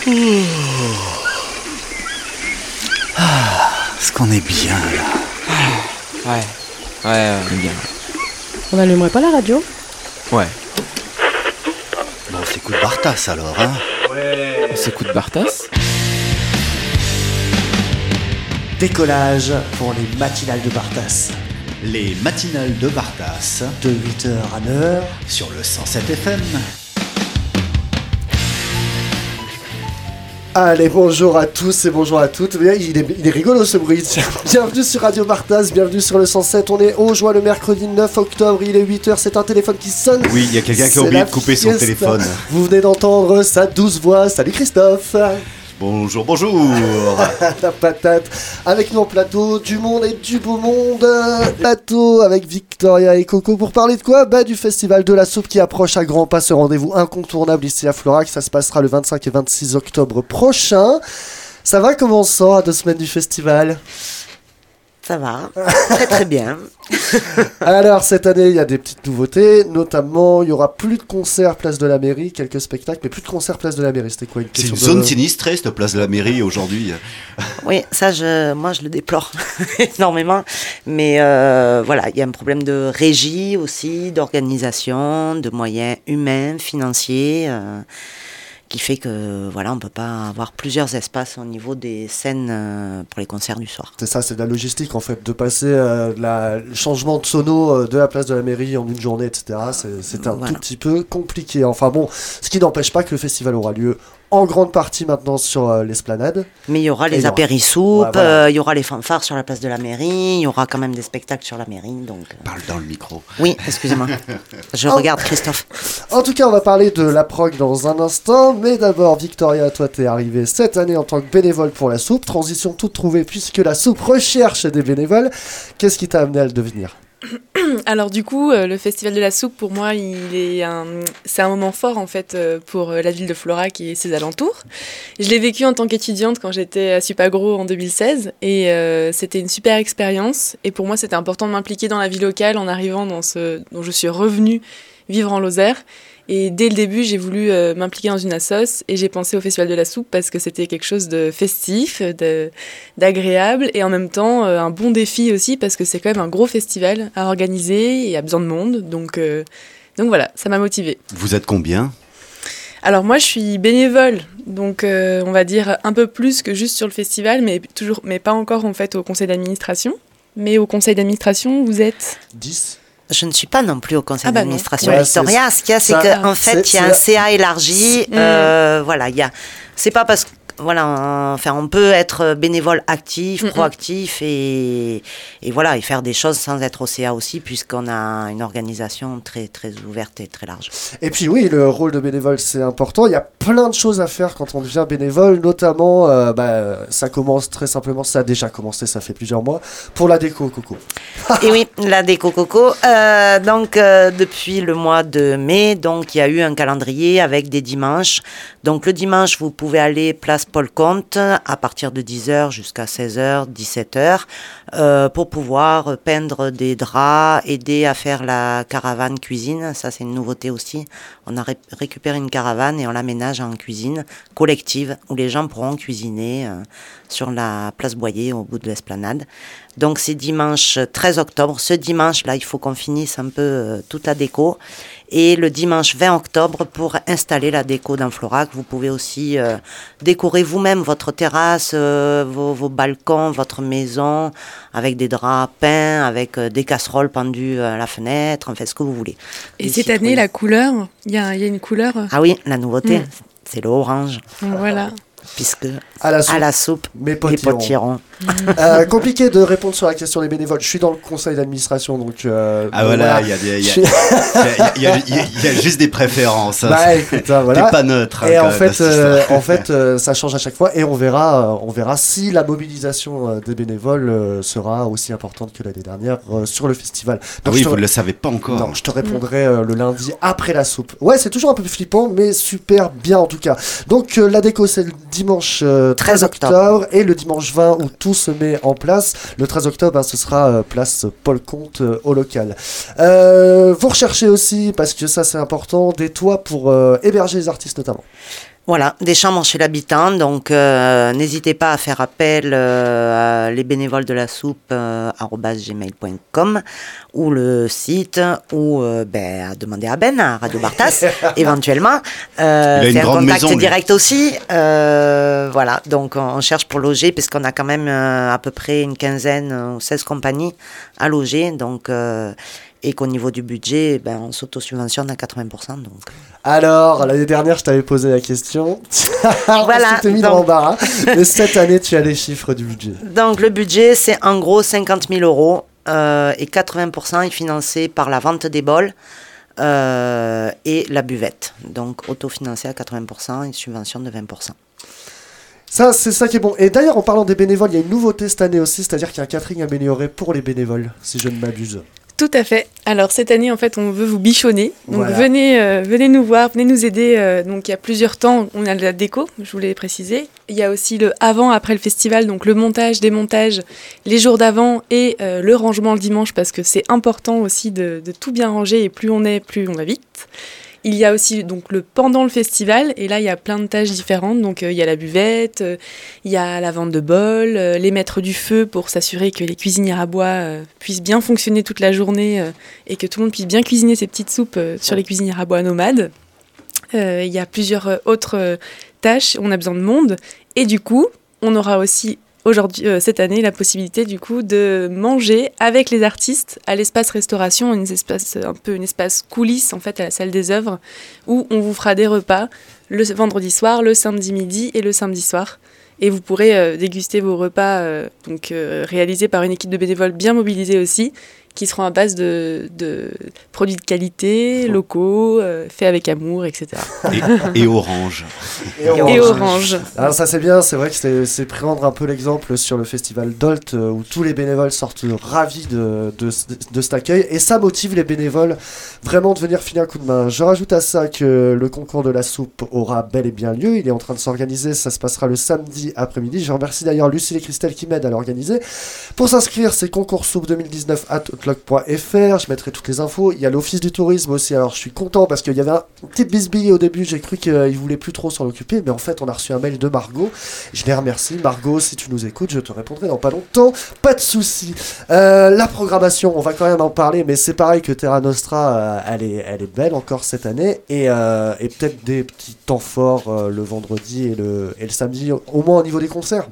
Est-ce qu'on est bien là? Ouais, on est bien. On n'allumerait pas la radio? Ouais. Bon, on s'écoute Bartas alors, hein? On s'écoute Bartas. Décollage pour les matinales de Bartas. Les matinales de Bartas, De 8h à 9h. sur le 107 FM. Allez, bonjour à tous et bonjour à toutes. Mais il est rigolo ce bruit. Bienvenue sur Radio Bartas, bienvenue sur le 107. On est au joie le mercredi 9 octobre, il est 8h, c'est un téléphone qui sonne. Oui, il y a quelqu'un qui C'est a oublié la de couper son fiesta. téléphone. Vous venez d'entendre sa douce voix. Salut Christophe. Bonjour, bonjour. La patate. Avec nous en plateau, du monde et du beau monde. Plateau avec Victoria et Coco pour parler de quoi? Du festival de la soupe qui approche à grands pas. Ce rendez-vous incontournable ici à Florac. Ça se passera le 25 et 26 octobre prochain. Ça va, comment on se sent à 2 semaines du festival? Ça va, très très bien. Alors cette année il y a des petites nouveautés, notamment il y aura plus de concerts place de la mairie, quelques spectacles, mais plus de concerts place de la mairie. C'était quoi une C'est question une zone sinistrée cette place de la mairie aujourd'hui. Oui, ça, moi je le déplore énormément. Mais voilà, il y a un problème de régie aussi, d'organisation, de moyens humains, financiers, qui fait que voilà, on peut pas avoir plusieurs espaces au niveau des scènes pour les concerts du soir. C'est ça, c'est de la logistique en fait, de passer le changement de sono de la place de la mairie en une journée, etc. C'est un tout petit peu compliqué. Enfin bon, ce qui n'empêche pas que le festival aura lieu en grande partie maintenant sur l'esplanade. Mais il y aura les apérisoupes, il y aura les fanfares sur la place de la mairie, il y aura quand même des spectacles sur la mairie. Donc, Parle dans le micro. Oui, excusez-moi. Je regarde Christophe. En tout cas, on va parler de la prog dans un instant, mais d'abord, Victoria, toi t'es arrivée cette année en tant que bénévole pour la soupe. Transition toute trouvée puisque la soupe recherche des bénévoles. Qu'est-ce qui t'a amené à le devenir ? Alors du coup, le Festival de la soupe, pour moi, c'est un moment fort en fait pour la ville de Florac et ses alentours. Je l'ai vécu en tant qu'étudiante quand j'étais à Supagro en 2016 et c'était une super expérience. Et pour moi, c'était important de m'impliquer dans la vie locale en arrivant dont je suis revenue vivre en Lozère. Et dès le début, j'ai voulu m'impliquer dans une assoce et j'ai pensé au Festival de la soupe parce que c'était quelque chose de festif, d'agréable et en même temps un bon défi aussi parce que c'est quand même un gros festival à organiser et a besoin de monde. Donc voilà, ça m'a motivée. Vous êtes combien ? Alors moi, je suis bénévole, donc on va dire un peu plus que juste sur le festival, mais pas encore en fait au conseil d'administration. Mais au conseil d'administration, vous êtes 10. Je ne suis pas non plus au conseil d'administration non. Victoria. Ce qu'il y a, c'est qu'en fait, il y a un CA élargi. Voilà, c'est pas parce que on peut être bénévole actif, proactif et voilà, et faire des choses sans être au CA aussi, puisqu'on a une organisation très, très ouverte et très large. Et puis oui, le rôle de bénévole, c'est important. Il y a plein de choses à faire quand on devient bénévole, notamment, ça commence très simplement, ça a déjà commencé, ça fait plusieurs mois, pour la déco, Coco. Et oui, la déco Coco. Depuis le mois de mai, donc il y a eu un calendrier avec des dimanches. Donc le dimanche, vous pouvez aller place Paul Comte à partir de 10h jusqu'à 16h, 17h pour pouvoir peindre des draps, aider à faire la caravane cuisine. Ça, c'est une nouveauté aussi. On a récupéré une caravane et on l'aménage en cuisine collective où les gens pourront cuisiner sur la place Boyer au bout de l'esplanade. Donc c'est dimanche 13 octobre. Ce dimanche-là, il faut qu'on finisse un peu toute la déco. Et le dimanche 20 octobre, pour installer la déco dans Florac, vous pouvez aussi décorer vous-même votre terrasse, vos balcons, votre maison, avec des draps peints, avec des casseroles pendues à la fenêtre, enfin ce que vous voulez. Et cette année, la couleur, il y a une couleur. Ah oui, la nouveauté, c'est le orange. Voilà. Puisque à la soupe, les potirons. Compliqué de répondre sur la question des bénévoles. Je suis dans le conseil d'administration, donc. Il y a juste des préférences. Hein. Écoute, voilà. T'es pas neutre. Et en fait, ça change à chaque fois, et on verra si la mobilisation des bénévoles sera aussi importante que l'année dernière sur le festival. Donc vous ne le savez pas encore. Non, je te répondrai le lundi après la soupe. Ouais, c'est toujours un peu flippant, mais super bien en tout cas. Donc la déco, c'est le dimanche 13 octobre et le dimanche 20 où tout se met en place. Le 13 octobre, ce sera place Paul Comte au local. Vous recherchez aussi, parce que ça c'est important, des toits pour héberger les artistes notamment. Voilà, des chambres chez l'habitant, donc n'hésitez pas à faire appel à les bénévoles de la soupe @gmail.com ou le site ou à demander à Ben à Radio Bartas éventuellement. Il a une c'est un grande contact maison, lui. direct aussi. Voilà, donc on cherche pour loger puisqu'on a quand même à peu près une 15 ou 16 compagnies à loger, donc et qu'au niveau du budget, on s'auto-subventionne à 80%. Donc. Alors, l'année dernière, je t'avais posé la question. Voilà, Tu t'es mis dans l'embarras. Mais cette année, tu as les chiffres du budget. Donc, le budget, c'est en gros 50 000 euros et 80% est financé par la vente des bols et la buvette. Donc, autofinancé à 80% et subvention de 20%. Ça, c'est ça qui est bon. Et d'ailleurs, en parlant des bénévoles, il y a une nouveauté cette année aussi, c'est-à-dire qu'il y a un catering amélioré pour les bénévoles, si je ne m'abuse. Tout à fait. Alors cette année, en fait, on veut vous bichonner. Donc Voilà. venez nous voir, venez nous aider. Donc il y a plusieurs temps. On a de la déco, je voulais préciser. Il y a aussi le avant, après le festival, donc le montage, démontage, les jours d'avant et le rangement le dimanche parce que c'est important aussi de tout bien ranger et plus on va vite. Il y a aussi donc le pendant le festival et là il y a plein de tâches différentes, donc il y a la buvette, il y a la vente de bols, les maîtres du feu pour s'assurer que les cuisinières à bois puissent bien fonctionner toute la journée et que tout le monde puisse bien cuisiner ses petites soupes sur les cuisinières à bois nomades. Il y a plusieurs autres tâches, on a besoin de monde et du coup on aura aussi aujourd'hui, cette année, la possibilité du coup de manger avec les artistes à l'espace restauration, un espace coulisses en fait à la salle des œuvres où on vous fera des repas le vendredi soir, le samedi midi et le samedi soir. Et vous pourrez déguster vos repas réalisés par une équipe de bénévoles bien mobilisée aussi, qui seront à base de produits de qualité, locaux, faits avec amour, etc. Et orange. Et orange. Alors ça c'est bien, c'est vrai que c'est prendre un peu l'exemple sur le festival Dolt où tous les bénévoles sortent ravis de cet accueil et ça motive les bénévoles vraiment de venir filer un coup de main. Je rajoute à ça que le concours de la soupe aura bel et bien lieu, il est en train de s'organiser, ça se passera le samedi après-midi. Je remercie d'ailleurs Lucille et Christelle qui m'aident à l'organiser. Pour s'inscrire, c'est concours soupe 2019 @outlook.fr, je mettrai toutes les infos. Il y a l'office du tourisme aussi, alors je suis content parce qu'il y avait une petite bisbille au début, j'ai cru qu'il voulait plus trop s'en occuper, mais en fait on a reçu un mail de Margot, je les remercie. Margot, si tu nous écoutes, je te répondrai dans pas longtemps, pas de soucis. La programmation, on va quand même en parler, mais c'est pareil que Terra Nostra, elle est belle encore cette année, et peut-être des petits temps forts le vendredi et le samedi, au moins au niveau des concerts.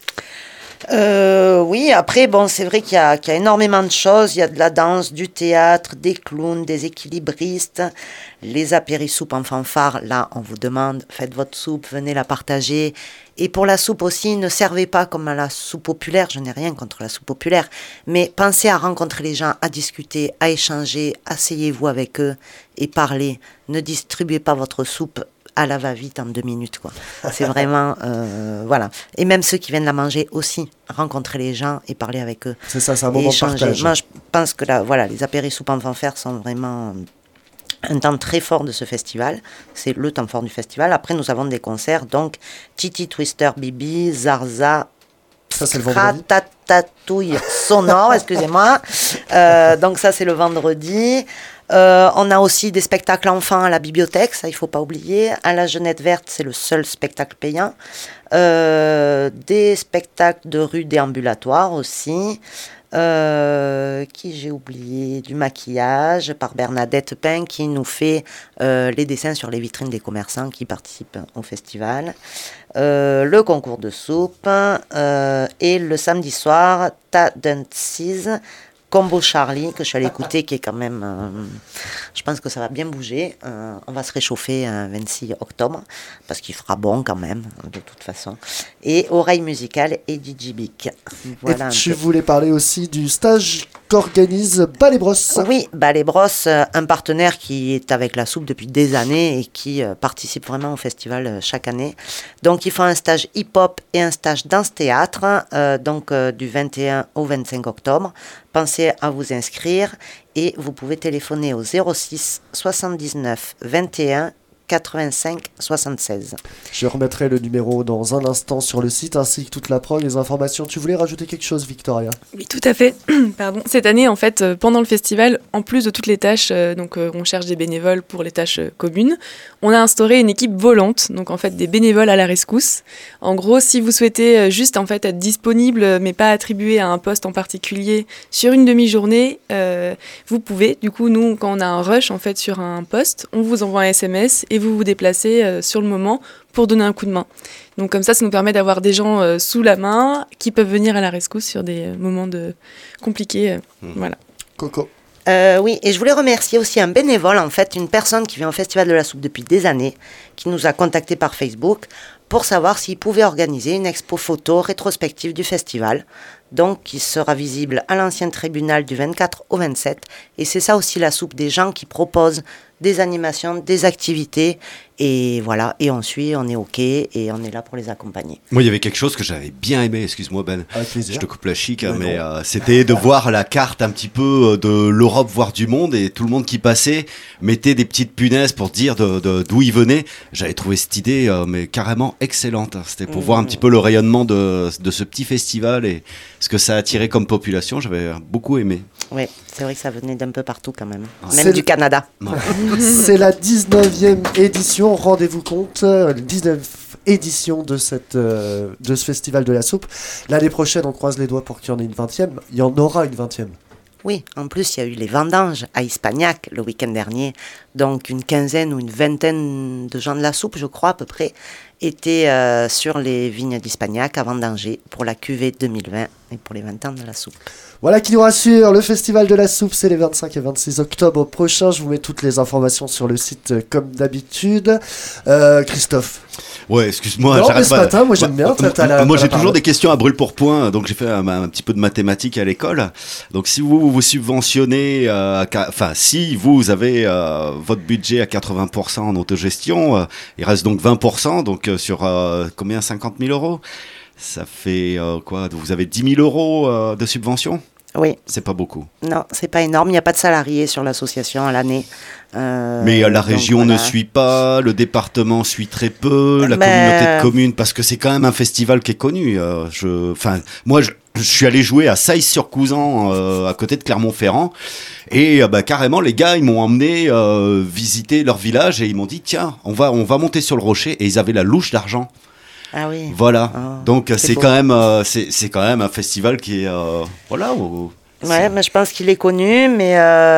Oui, après, c'est vrai qu'il y a énormément de choses. Il y a de la danse, du théâtre, des clowns, des équilibristes, les apérisoupes en fanfare. Là, on vous demande, faites votre soupe, venez la partager. Et pour la soupe aussi, ne servez pas comme à la soupe populaire. Je n'ai rien contre la soupe populaire. Mais pensez à rencontrer les gens, à discuter, à échanger. Asseyez-vous avec eux et parlez. Ne distribuez pas votre soupe à la va-vite en 2 minutes, quoi. C'est vraiment, voilà. Et même ceux qui viennent la manger aussi, rencontrer les gens et parler avec eux. C'est ça, c'est un moment de partage. Moi, je pense que les apérisoupes en fanfare sont vraiment un temps très fort de ce festival. C'est le temps fort du festival. Après, nous avons des concerts, donc Titi Twister Bibi, Zarza, ça, c'est le vendredi. Ratatouille sonore, excusez-moi. Donc ça, c'est le vendredi. On a aussi des spectacles enfants à la bibliothèque, ça il ne faut pas oublier. À la Jeunette Verte, c'est le seul spectacle payant. Des spectacles de rue déambulatoires aussi. Qui j'ai oublié, du maquillage par Bernadette Pain qui nous fait les dessins sur les vitrines des commerçants qui participent au festival. Le concours de soupe et le samedi soir, Tadentsiz Combo Charlie, que je suis allée écouter, qui est quand même... je pense que ça va bien bouger. On va se réchauffer un 26 octobre, parce qu'il fera bon quand même, de toute façon. Et Oreille musicale et DJ Bic. Voilà. Et tu voulais parler aussi du stage qu'organise Ballet Bros. Oui, Ballet Bros, un partenaire qui est avec la soupe depuis des années et qui participe vraiment au festival chaque année. Donc, ils font un stage hip-hop et un stage danse-théâtre, du 21 au 25 octobre. Pensez à vous inscrire et vous pouvez téléphoner au 06 79 21 85 76. Je remettrai le numéro dans un instant sur le site ainsi que toute la prog, les informations. Tu voulais rajouter quelque chose, Victoria? Oui, tout à fait. Pardon. Cette année, en fait, pendant le festival, en plus de toutes les tâches, on cherche des bénévoles pour les tâches communes, on a instauré une équipe volante, donc en fait des bénévoles à la rescousse. En gros, si vous souhaitez juste en fait être disponible, mais pas attribué à un poste en particulier sur une demi-journée, vous pouvez. Du coup, nous, quand on a un rush en fait sur un poste, on vous envoie un SMS et vous vous déplacez sur le moment pour donner un coup de main. Donc comme ça nous permet d'avoir des gens sous la main qui peuvent venir à la rescousse sur des moments compliqués. Voilà. Coco. Oui, et je voulais remercier aussi un bénévole, en fait, une personne qui vient au Festival de la Soupe depuis des années, qui nous a contactés par Facebook pour savoir s'il pouvait organiser une expo photo rétrospective du festival, donc qui sera visible à l'ancien tribunal du 24 au 27. Et c'est ça aussi la soupe, des gens qui proposent des animations, des activités, et voilà, et on suit, on est OK, et on est là pour les accompagner. Moi, il y avait quelque chose que j'avais bien aimé, excuse-moi Ben, Avec plaisir. je te coupe la chic, mais c'était de voir la carte un petit peu de l'Europe, voire du monde, et tout le monde qui passait mettait des petites punaises pour dire d'où il venait. J'avais trouvé cette idée mais carrément excellente. C'était pour voir un petit peu le rayonnement de ce petit festival et ce que ça a attiré comme population. J'avais beaucoup aimé. Oui, c'est vrai que ça venait d'un peu partout quand même, C'est même du Canada. C'est la 19e édition, rendez-vous compte, 19e édition de ce festival de la soupe. L'année prochaine, on croise les doigts pour qu'il y en ait une 20e. Il y en aura une 20e. Oui, en plus, il y a eu les vendanges à Hispagnac le week-end dernier. Donc, une quinzaine ou une vingtaine de gens de la soupe, je crois, à peu près, étaient sur les vignes d'Hispagnac à vendanger pour la cuvée 2020 et pour les 20 ans de la soupe. Voilà qui nous rassure, le festival de la soupe, c'est les 25 et 26 octobre prochains. Je vous mets toutes les informations sur le site comme d'habitude. Christophe. Ouais, excuse-moi, Non, mais j'arrête ce pas. matin, moi j'aime bien. Moi j'ai toujours des questions à brûle pour point, donc j'ai fait un petit peu de mathématiques à l'école. Donc si vous subventionnez, si vous avez votre budget à 80% en autogestion, il reste donc 20%, donc sur combien, 50 000 euros? Ça fait quoi? Vous avez 10 000 euros de subvention? Oui. C'est pas beaucoup. Non, c'est pas énorme. Il n'y a pas de salariés sur l'association à l'année. Mais la région ne suit pas, le département suit très peu, la communauté de communes, parce que c'est quand même un festival qui est connu. Moi, je suis allé jouer à Sailly-sur-Couzan, à côté de Clermont-Ferrand, et carrément, les gars, ils m'ont emmené visiter leur village, et ils m'ont dit, tiens, on va monter sur le rocher, et ils avaient la louche d'argent. Ah oui. Voilà. Donc c'est beau. quand même c'est quand même un festival qui est Ouais, mais je pense qu'il est connu, mais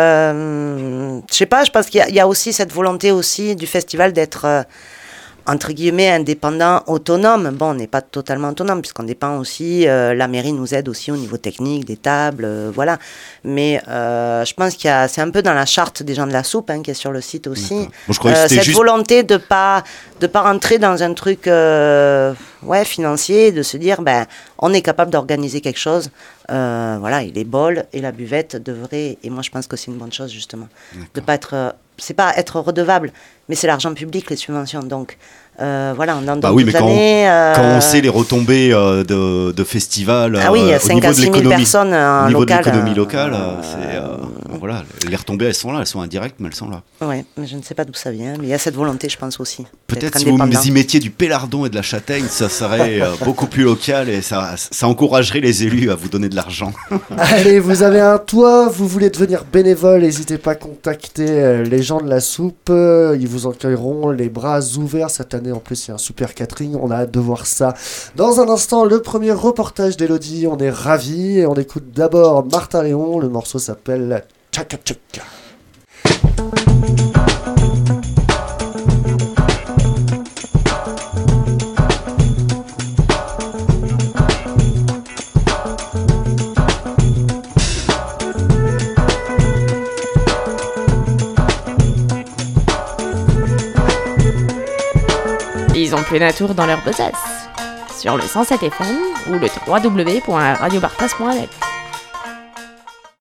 je sais pas, je pense qu'il y a aussi cette volonté aussi du festival d'être entre guillemets indépendant, autonome. Bon, on n'est pas totalement autonome puisqu'on dépend aussi, la mairie nous aide aussi au niveau technique, des tables, voilà. Mais je pense c'est un peu dans la charte des gens de la soupe qui est sur le site aussi. Moi, je croyais que c'était cette volonté de pas rentrer dans un truc financier, de se dire on est capable d'organiser quelque chose. Voilà, et les bols et la buvette devraient, et moi je pense que c'est une bonne chose justement, de pas être, c'est pas être redevable, mais c'est l'argent public, les subventions, donc voilà, on en donne toute l'année. Quand on sait les retombées de festivals, ah oui, il y a 5 à 6 000 personnes au niveau local, de l'économie locale, voilà, les retombées elles sont là, elles sont indirectes, mais elles sont là. Oui, mais je ne sais pas d'où ça vient, mais il y a cette volonté, je pense aussi. Peut-être si vous y mettiez du pélardon et de la châtaigne, ça serait beaucoup plus local et ça encouragerait les élus à vous donner de l'argent. Allez, vous avez un toit, vous voulez devenir bénévole, n'hésitez pas à contacter les gens de la soupe, ils vous accueilleront les bras ouverts. Cette année en plus il y a un super catering, on a hâte de voir ça. Dans un instant, le premier reportage d'Elodie, on est ravis et on écoute d'abord Martin Léon, le morceau s'appelle Tchaka Tchaka. Ils ont plein la tour dans leur besace. Sur le 107 FM ou le www.radiobartas.net.